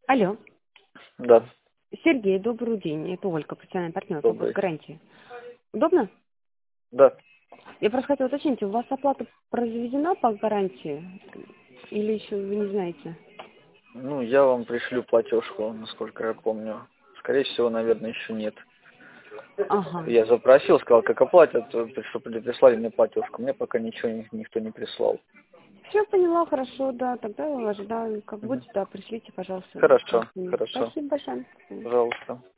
Алло. Да, Сергей, добрый день. Это Ольга, профессиональный партнер по добрый. гарантии. Удобно? Да. Я просто хотела уточнить, у вас оплата произведена по гарантии? Или еще вы не знаете? Ну, я вам пришлю платежку, насколько я помню. Скорее всего, наверное, еще нет. Ага. Я запросил, сказал, как оплатят, чтобы прислали мне платежку. Мне пока ничего никто не прислал. Все поняла, хорошо, да. Тогда ожидаю. Как Мгм. будет, да, пришлите, пожалуйста, Хорошо, справку. хорошо. Спасибо большое. Пожалуйста.